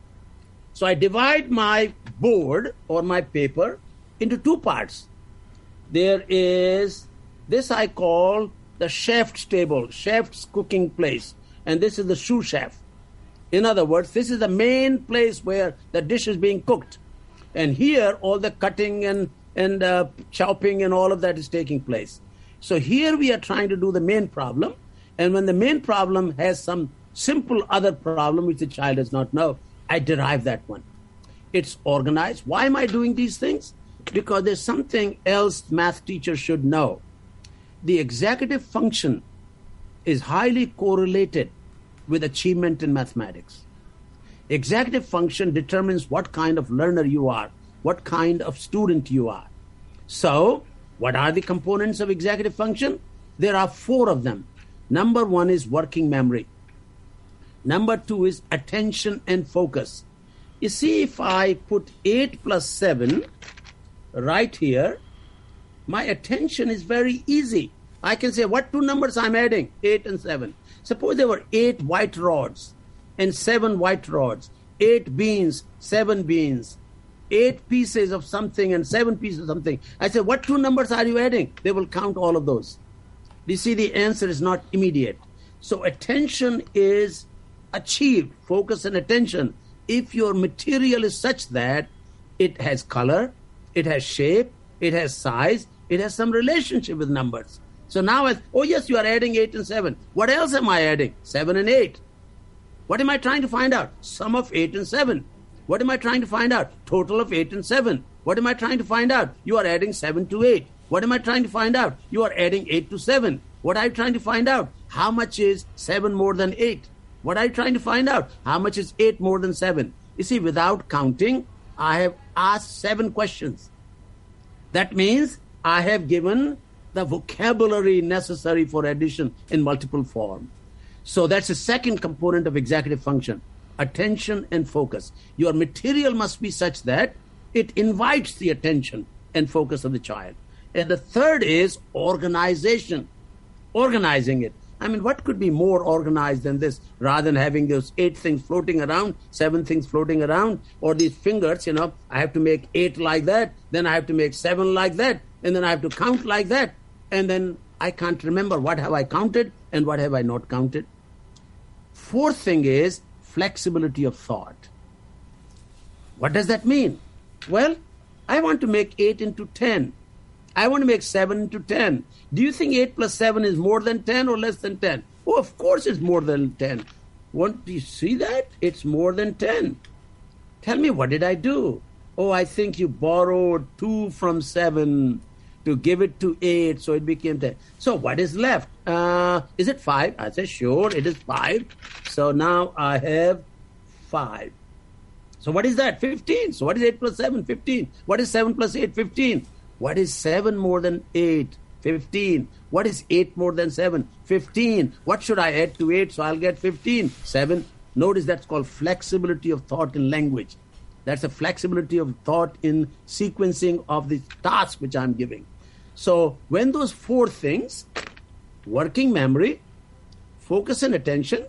So I divide my board or my paper into two parts. There is, this I call the chef's table, chef's cooking place. And this is the sous chef. In other words, this is the main place where the dish is being cooked. And here all the cutting and, and uh, chopping and all of that is taking place. So here we are trying to do the main problem. And when the main problem has some simple other problem which the child does not know, I derive that one. It's organized. Why am I doing these things? Because there's something else math teachers should know. The executive function is highly correlated with achievement in mathematics. Executive function determines what kind of learner you are, what kind of student you are. So, what are the components of executive function? There are four of them. Number one is working memory. Number two is attention and focus. You see, if I put eight plus seven right here, my attention is very easy. I can say what two numbers I'm adding, eight and seven. Suppose there were eight white rods and seven white rods, eight beans, seven beans, eight pieces of something and seven pieces of something. I say, what two numbers are you adding? They will count all of those. You see, the answer is not immediate. So attention is achieved, focus and attention, if your material is such that it has color, it has shape, it has size, it has some relationship with numbers. So now, as, oh yes, you are adding eight and seven. What else am I adding? seven and eight. What am I trying to find out? Sum of eight and seven. What am I trying to find out? Total of eight and seven. What am I trying to find out? You are adding seven to eight. What am I trying to find out? You are adding eight to seven. What are you trying to find out? How much is seven more than eight? What are you trying to find out? How much is eight more than seven? You see, without counting, I have asked seven questions. That means I have given the vocabulary necessary for addition in multiple form. So that's the second component of executive function, attention and focus. Your material must be such that it invites the attention and focus of the child. And the third is organization, organizing it. I mean, what could be more organized than this, rather than having those eight things floating around, seven things floating around, or these fingers, you know, I have to make eight like that, then I have to make seven like that, and then I have to count like that, and then I can't remember what have I counted and what have I not counted. Fourth thing is flexibility of thought. What does that mean? Well, I want to make eight into ten. I want to make seven into ten. Do you think eight plus seven is more than ten or less than ten? Oh, of course it's more than ten. Want, do you see that? It's more than ten. Tell me, what did I do? Oh, I think you borrowed two from seven to give it to eight, so it became ten. So what is left? Uh, is it five? I said, sure, it is five. So now I have five. So what is that? fifteen. So what is eight plus seven? fifteen. What is seven plus eight? fifteen. What is seven more than eight? fifteen. What is eight more than seven? fifteen. What should I add to eight so I'll get fifteen? seven. Notice that's called flexibility of thought in language. That's a flexibility of thought in sequencing of the task which I'm giving. So when those four things, working memory, focus and attention,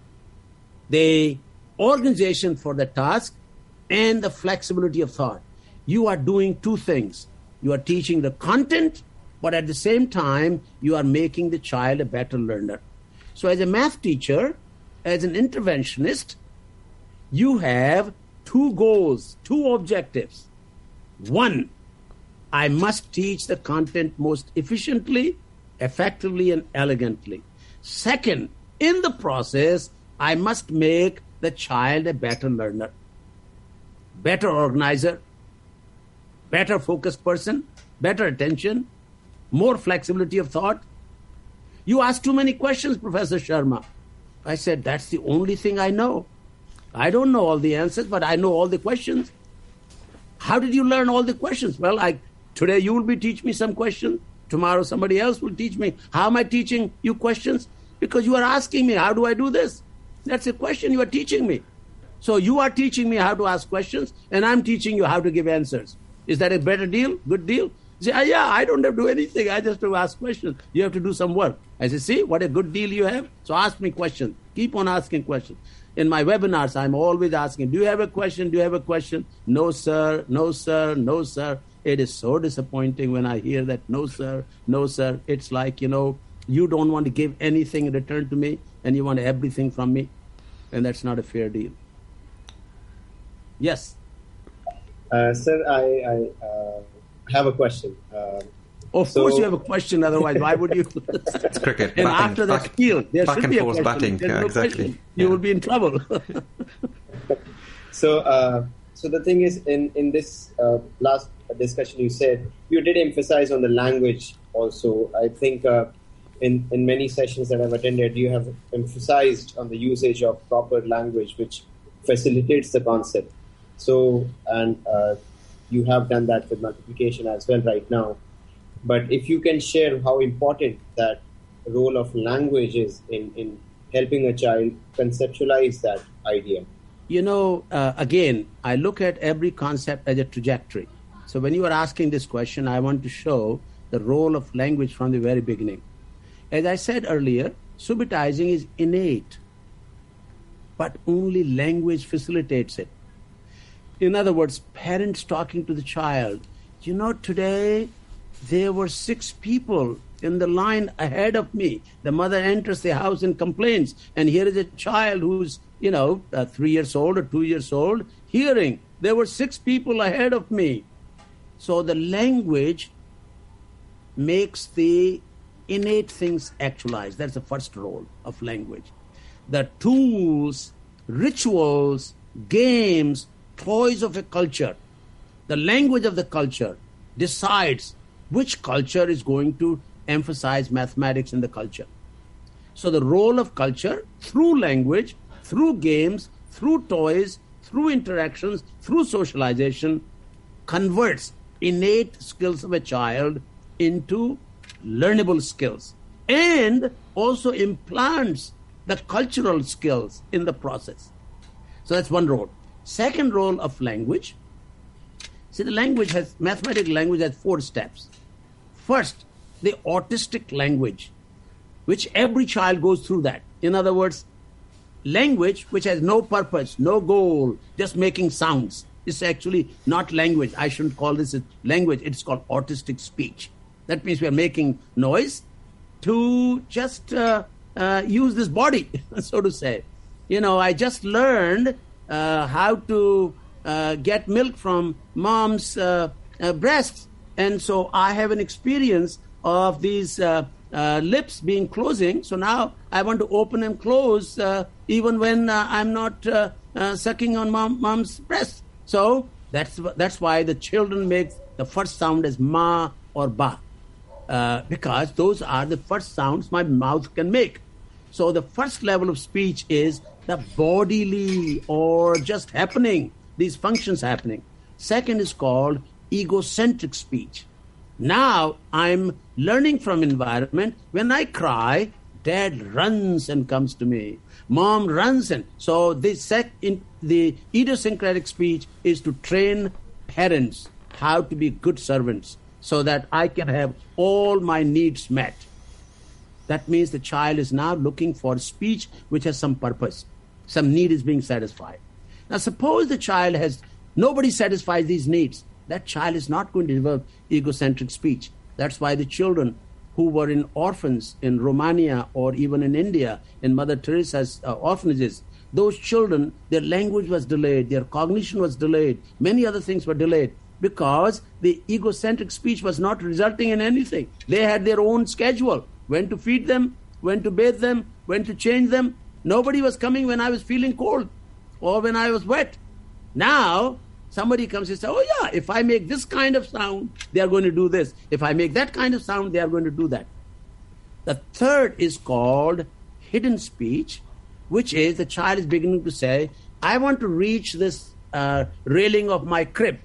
the organization for the task, and the flexibility of thought, you are doing two things. You are teaching the content, but at the same time, you are making the child a better learner. So as a math teacher, as an interventionist, you have two goals, two objectives. One, I must teach the content most efficiently, effectively, and elegantly. Second, in the process, I must make the child a better learner, better organizer, better focused person, better attention, more flexibility of thought. You ask too many questions, Professor Sharma. I said, that's the only thing I know. I don't know all the answers, but I know all the questions. How did you learn all the questions? Well, I today you will be teaching me some questions. Tomorrow somebody else will teach me. How am I teaching you questions? Because you are asking me, how do I do this? That's a question you are teaching me. So you are teaching me how to ask questions, and I'm teaching you how to give answers. Is that a better deal? Good deal? You say, oh, yeah, I don't have to do anything. I just have to ask questions. You have to do some work. I say, see, what a good deal you have. So ask me questions. Keep on asking questions. In my webinars, I'm always asking, do you have a question? Do you have a question? No, sir. No, sir. No, sir. It is so disappointing when I hear that, no, sir. No, sir. It's like, you know, you don't want to give anything in return to me, and you want everything from me. And that's not a fair deal. Yes. Uh, sir, I, I uh, have a question. Uh, of so... course you have a question, otherwise why would you? It's cricket. And batting, after that back, skill, there back should and be a forth question. batting. Yeah, no exactly. Question. You yeah. will be in trouble. so, uh, so the thing is, in, in this uh, last discussion you said, you did emphasize on the language also. I think uh, in, in many sessions that I've attended, you have emphasized on the usage of proper language, which facilitates the concept. So, and uh, you have done that with multiplication as well right now. But if you can share how important that role of language is in, in helping a child conceptualize that idea. You know, uh, again, I look at every concept as a trajectory. So when you are asking this question, I want to show the role of language from the very beginning. As I said earlier, subitizing is innate, but only language facilitates it. In other words, parents talking to the child, you know, today there were six people in the line ahead of me. The mother enters the house and complains, and here is a child who's, you know, uh, three years old or two years old, hearing, there were six people ahead of me. So the language makes the innate things actualize. That's the first role of language. The tools, rituals, games, toys of a culture, the language of the culture decides which culture is going to emphasize mathematics in the culture. So the role of culture through language, through games, through toys, through interactions, through socialization, converts innate skills of a child into learnable skills and also implants the cultural skills in the process. So that's one role. Second role of language. See, the language has, mathematical language has four steps. First, the autistic language, which every child goes through that. In other words, language which has no purpose, no goal, just making sounds. It's actually not language. I shouldn't call this a language. It's called autistic speech. That means we are making noise to just uh, uh, use this body, so to say. You know, I just learned uh, how to uh, get milk from mom's uh, uh, breasts. And so I have an experience of these uh, uh, lips being closing. So now I want to open and close uh, even when uh, I'm not uh, uh, sucking on mom, mom's breast. So that's that's why the children make the first sound as ma or ba, uh, because those are the first sounds my mouth can make. So the first level of speech is the bodily or just happening, these functions happening. Second is called egocentric speech. Now I'm learning from environment. When I cry, dad runs and comes to me. Mom runs and so this sec in the idiosyncratic speech is to train parents how to be good servants so that I can have all my needs met. That means the child is now looking for speech which has some purpose. Some need is being satisfied. Now suppose the child has, nobody satisfies these needs. That child is not going to develop egocentric speech. That's why the children who were in orphans in Romania or even in India, in Mother Teresa's uh, orphanages, those children, their language was delayed, their cognition was delayed, many other things were delayed because the egocentric speech was not resulting in anything. They had their own schedule, when to feed them, when to bathe them, when to change them. Nobody was coming when I was feeling cold or when I was wet. Now, somebody comes and says, oh yeah, if I make this kind of sound, they are going to do this. If I make that kind of sound, they are going to do that. The third is called hidden speech, which is the child is beginning to say, I want to reach this uh, railing of my crib.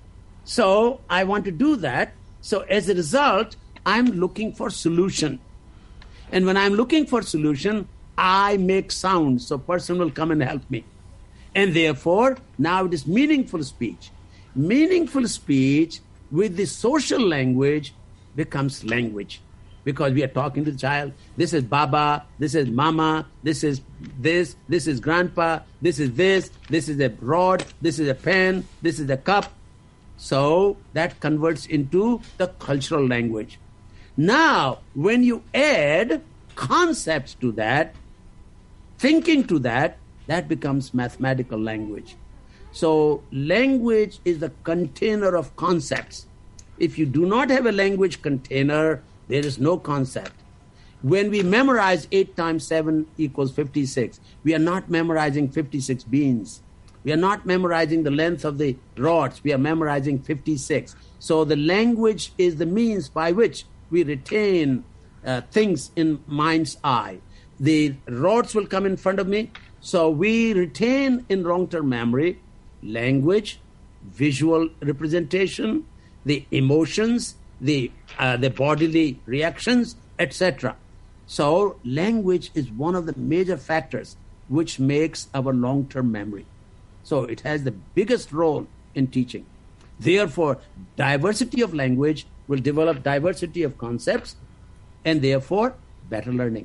So I want to do that. So as a result, I'm looking for solution. And when I'm looking for solution, I make sounds. So person will come and help me. And therefore, now it is meaningful speech. Meaningful speech with the social language becomes language. Because we are talking to the child. This is Baba, this is Mama, this is this, this is Grandpa, this is this, this is a rod, this is a pen, this is a cup. So that converts into the cultural language. Now, when you add concepts to that, thinking to that, that becomes mathematical language. So language is the container of concepts. If you do not have a language container, there is no concept. When we memorize eight times seven equals fifty-six, we are not memorizing fifty-six beans. We are not memorizing the length of the rods. We are memorizing fifty-six. So the language is the means by which we retain uh, things in mind's eye. The rods will come in front of me. So we retain in long-term memory language, visual representation, the emotions, the uh, the bodily reactions, et cetera. So language is one of the major factors which makes our long-term memory. So it has the biggest role in teaching. Therefore, diversity of language will develop diversity of concepts and therefore better learning.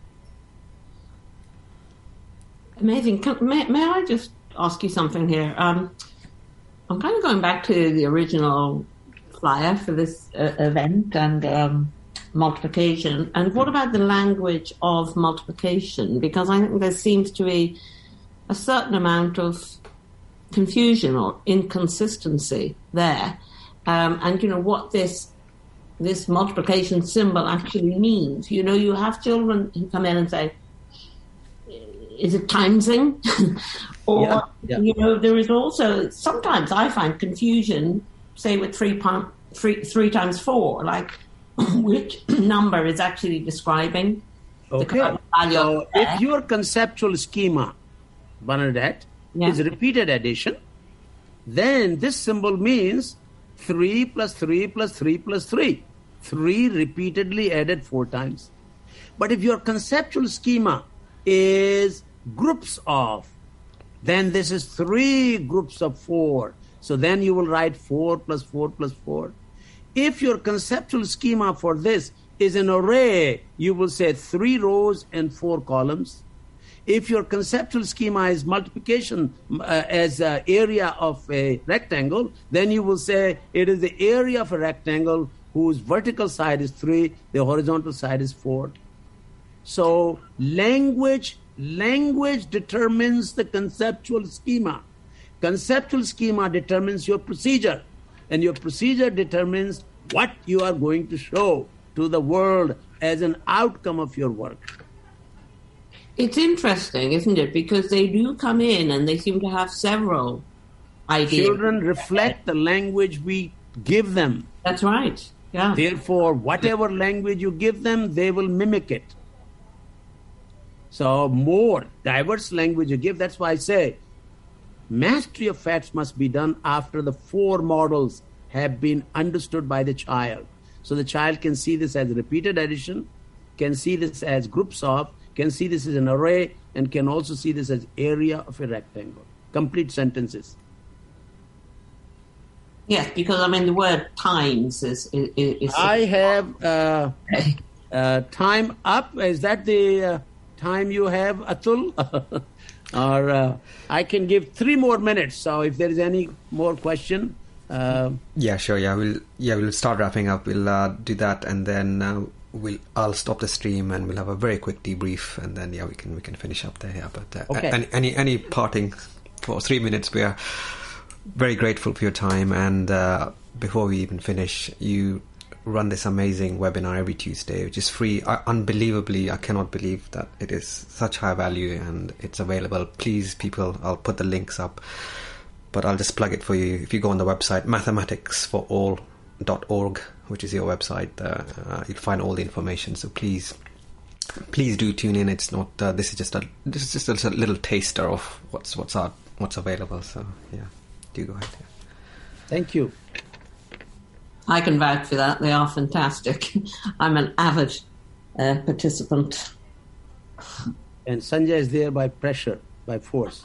Amazing. Can, may, may I just ask you something here? Um, I'm kind of going back to the original flyer for this uh, event and um, multiplication. And what about the language of multiplication? Because I think there seems to be a certain amount of confusion or inconsistency there. Um, and, you know, what this this multiplication symbol actually means. You know, you have children who come in and say, is it timesing? or, yeah, yeah. you know, there is also, sometimes I find confusion, say with three, three, three times four, like which number is actually describing okay. the value. So if your conceptual schema, Bernadette, yeah. is repeated addition, then this symbol means three plus three plus three plus three. three repeatedly added four times. But if your conceptual schema is groups of, then this is three groups of four. So then you will write four plus four plus four. If your conceptual schema for this is an array, you will say three rows and four columns. If your conceptual schema is multiplication uh, as an area of a rectangle, then you will say it is the area of a rectangle whose vertical side is three, the horizontal side is four. So language, language determines the conceptual schema. Conceptual schema determines your procedure, and your procedure determines what you are going to show to the world as an outcome of your work. It's interesting, isn't it? Because they do come in and they seem to have several ideas. Children reflect the language we give them. That's right. Yeah. Therefore, whatever language you give them, they will mimic it. So more diverse language you give, that's why I say mastery of facts must be done after the four models have been understood by the child. So the child can see this as repeated addition, can see this as groups of, can see this as an array, and can also see this as area of a rectangle. Complete sentences. Yes, because I mean the word times is... is, is I have uh, uh, time up. Is that the uh, time you have, Atul? Or uh, I can give three more minutes. So if there is any more question... Uh, yeah, sure. Yeah, we'll yeah we'll start wrapping up. We'll uh, do that, and then uh, we'll I'll stop the stream, and we'll have a very quick debrief, and then yeah we can we can finish up there. Yeah, but uh, okay. any, any any parting for three minutes? We are very grateful for your time, and uh, before we even finish, you run this amazing webinar every Tuesday, which is free. Uh, unbelievably, I cannot believe that it is such high value and it's available. Please, people, I'll put the links up. But I'll just plug it for you. If you go on the website, mathematics for all dot org, which is your website, uh, uh, you'll find all the information. So please, please do tune in. It's not. Uh, this is just a. This is just a little taster of what's what's out, what's available. So yeah, do go ahead. Yeah. Thank you. I can vouch for that. They are fantastic. I'm an avid uh, participant. And Sanjay is there by pressure, by force.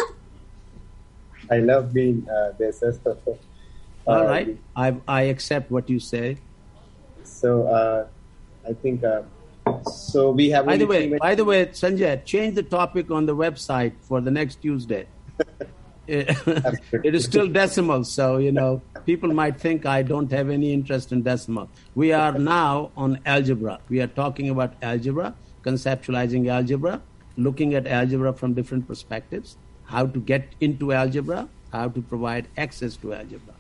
I love being uh, there, sir. uh, All right, I I accept what you say. So uh, I think uh, so. We have. By the only way, by the way, Sanjay, change the topic on the website for the next Tuesday. it, it is still decimal, so you know people might think I don't have any interest in decimal. We are now on algebra. We are talking about algebra, conceptualizing algebra, looking at algebra from different perspectives. How to get into algebra, how to provide access to algebra.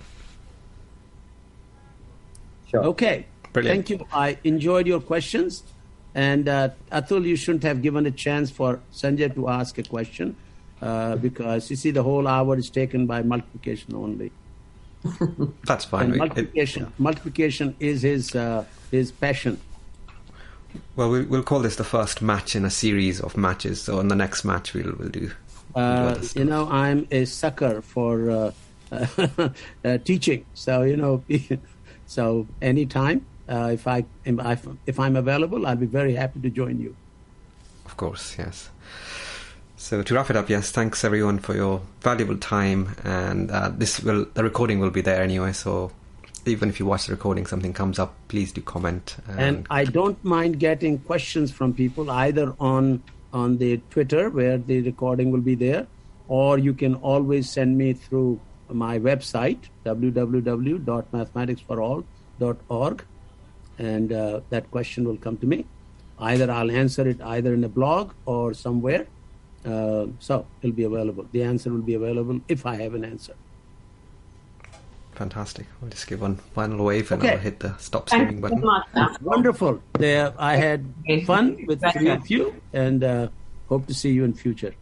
Sure. Okay. Brilliant. Thank you. I enjoyed your questions. And uh, Atul, you shouldn't have given a chance for Sanjay to ask a question uh, because, you see, the whole hour is taken by multiplication only. That's fine. And multiplication, it, multiplication is his, uh, his passion. Well, well, we'll call this the first match in a series of matches. So on the next match, we'll, we'll do... Uh, you know, I'm a sucker for uh, uh, teaching. So, you know, so anytime, uh, if, I, if I'm available, I'll be very happy to join you. Of course, yes. So to wrap it up, yes, thanks everyone for your valuable time. And uh, this will the recording will be there anyway. So even if you watch the recording, something comes up, please do comment. And, and I don't mind getting questions from people either on... on the Twitter, where the recording will be there, or you can always send me through my website, w w w dot mathematics for all dot org, and uh, that question will come to me. Either I'll answer it either in a blog or somewhere, uh, so it'll be available. The answer will be available if I have an answer. Fantastic. I'll just give one final wave and okay. I'll hit the stop streaming button. Wonderful. There, I had fun with three of you and uh, hope to see you in future.